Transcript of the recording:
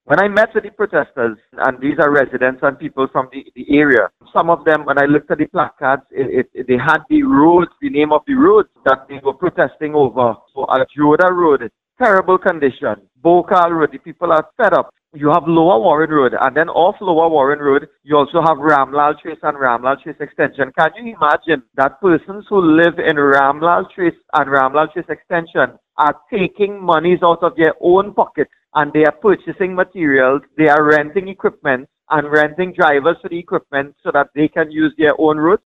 When I met with the protesters, and these are residents and people from the area, some of them, when I looked at the placards, they had the roads, the name of the roads that they were protesting over. So Aljoda Road, terrible condition. Bokal Road, the people are fed up. You have Lower Warren Road, and then off Lower Warren Road, you also have Ramlal Trace and Ramlal Trace Extension. Can you imagine that persons who live in Ramlal Trace and Ramlal Trace Extension are taking monies out of their own pockets and they are purchasing materials, they are renting equipment and renting drivers for the equipment so that they can use their own roads?